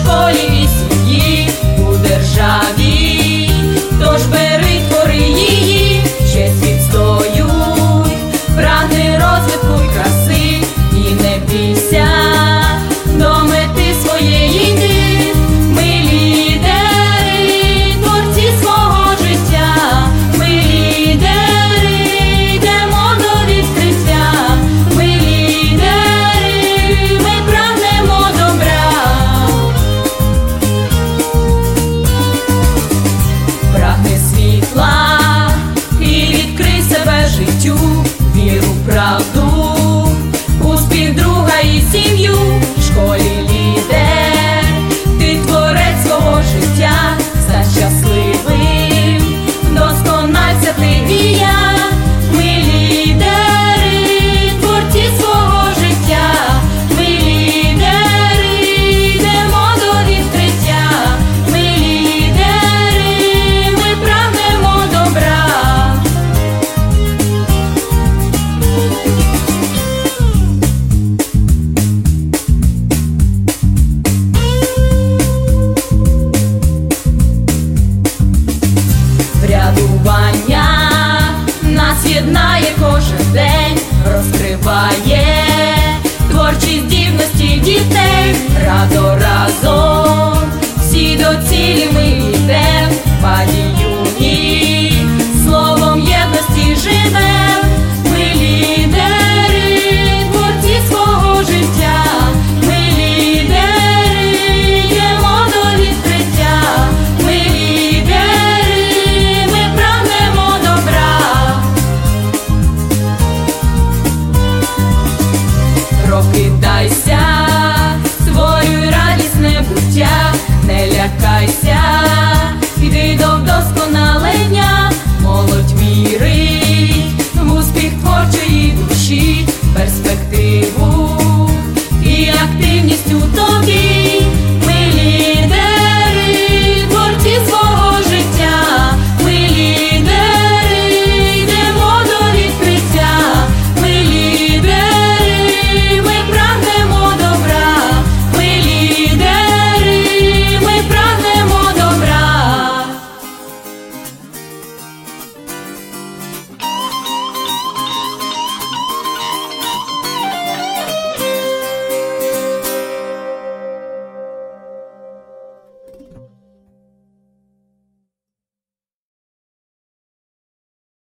школі і сім'ї, у державі. Тож бери, твори її, честь відстоюй, прагни розвитку й краси, і не бійся до мети своєї йти. Ми лідери, творці свого життя, ми лідери, йдемо до відкриття. Ми лідери, ми прагнемо добра. Прагни світла і відкрий себе життю, віру, правду, успіх друга і сім'ю. В школі лідер, ти творець свого життя, стань щасливим, вдоскональся ти і я. Ми лідери, творці свого життя, ми лідери, йдемо до відкриття. Ми лідери, ми прагнемо добра. Врядування нас єднає кожен день, розкриває творчі здібності дітей. Радо разом, всі до цілі ми йдем, пані юні, словом єдності живем. Ми лідери, творці свого життя, ми лідери, йдемо до відкриття. Ми лідери, ми прагнемо добра. Прокидайся, створюй радісне буття, не лякайся, іди до вдосконалення. Молодь вірить в успіх творчої душі, перспективу і активність у